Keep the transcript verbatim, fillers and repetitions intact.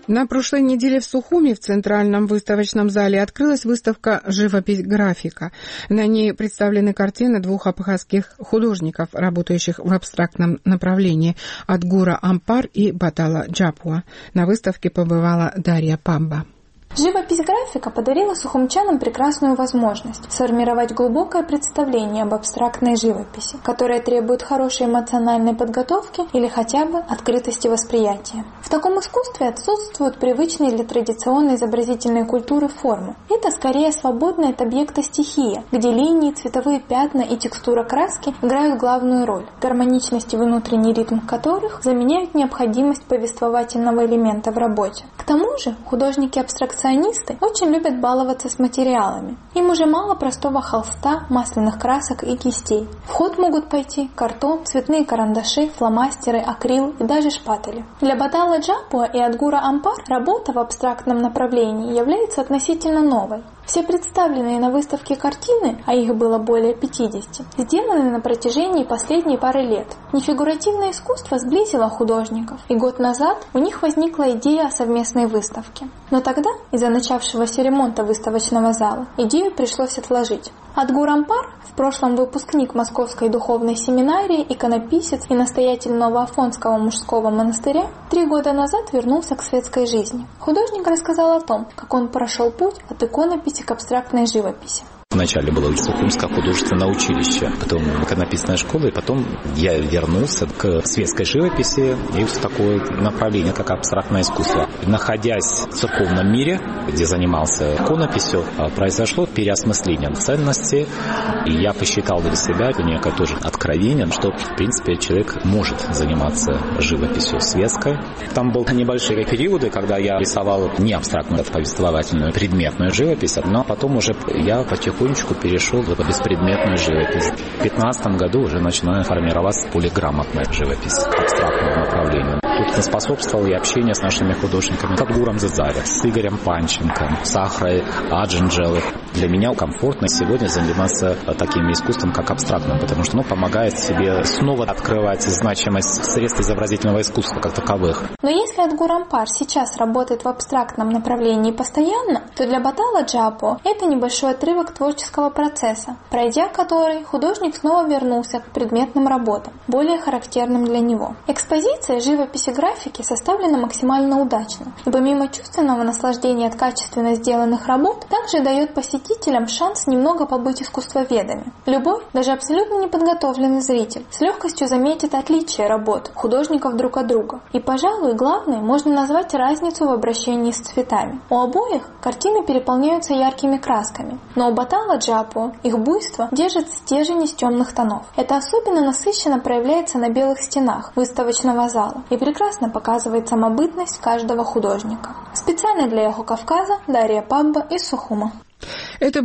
На прошлой неделе в Сухуми в Центральном выставочном зале открылась выставка «Живопись графика». На ней представлены картины двух абхазских художников, работающих в абстрактном направлении, Адгура Ампар и Батала Джапуа. На выставке побывала Дарья Пабба. Живопись графика подарила сухумчанам прекрасную возможность сформировать глубокое представление об абстрактной живописи, которая требует хорошей эмоциональной подготовки или хотя бы открытости восприятия. В таком искусстве отсутствуют привычные для традиционной изобразительной культуры формы. Это скорее свободная от объекта стихия, где линии, цветовые пятна и текстура краски играют главную роль, гармоничность и внутренний ритм которых заменяют необходимость повествовательного элемента в работе. К тому же художники-абстракционисты очень любят баловаться с материалами. Им уже мало простого холста, масляных красок и кистей. В ход могут пойти картон, цветные карандаши, фломастеры, акрил и даже шпатели. Для Батала Джапуа и Адгура Ампар работа в абстрактном направлении является относительно новой. Все представленные на выставке картины, а их было более пятидесяти, сделаны на протяжении последней пары лет. Нефигуративное искусство сблизило художников, и год назад у них возникла идея о совместной выставке. Но тогда, из-за начавшегося ремонта выставочного зала, идею пришлось отложить. Адгур Ампар, в прошлом выпускник Московской духовной семинарии, иконописец и настоятель Новоафонского мужского монастыря, три года назад вернулся к светской жизни. Художник рассказал о том, как он прошел путь от иконописи к абстрактной живописи. Вначале было Сухумское художественное училище, потом иконописная школа, и потом я вернулся к светской живописи и в такое направление, как абстрактное искусство. Находясь в церковном мире, где занимался иконописью, произошло переосмысление ценностей, и я посчитал для себя некое тоже откровение, что, в принципе, человек может заниматься живописью светской. Там были небольшие периоды, когда я рисовал не абстрактную, повествовательную, предметную живопись, но потом уже я потихоньку потихонечку перешел в беспредметную живопись. В две тысячи пятнадцатом году уже начинаю формироваться полиграмотная живопись абстрактного направления. Тут способствовало и общение с нашими художниками, с Адгуром Дзидзари, с Игорем Панченко, с Ахрой Аджинджелой. Для меня комфортно сегодня заниматься таким искусством, как абстрактным, потому что оно помогает себе снова открывать значимость средств изобразительного искусства как таковых. Но если Адгур Ампар сейчас работает в абстрактном направлении постоянно, то для Батала Джапуа это небольшой отрывок творческого процесса, пройдя который художник снова вернулся к предметным работам, более характерным для него. Экспозиция живописи графики составлена максимально удачно, и помимо чувственного наслаждения от качественно сделанных работ, также дает посетителям шанс немного побыть искусствоведами. Любой, даже абсолютно неподготовленный зритель с легкостью заметит отличие работ художников друг от друга. И, пожалуй, главной можно назвать разницу в обращении с цветами. У обоих картины переполняются яркими красками, но у Батала Джапуа их буйство держит стержень из темных тонов. Это особенно насыщенно проявляется на белых стенах выставочного зала и прекрасно показывает самобытность каждого художника. Специально для Эхо Кавказа Дарья Пабба из Сухума. Это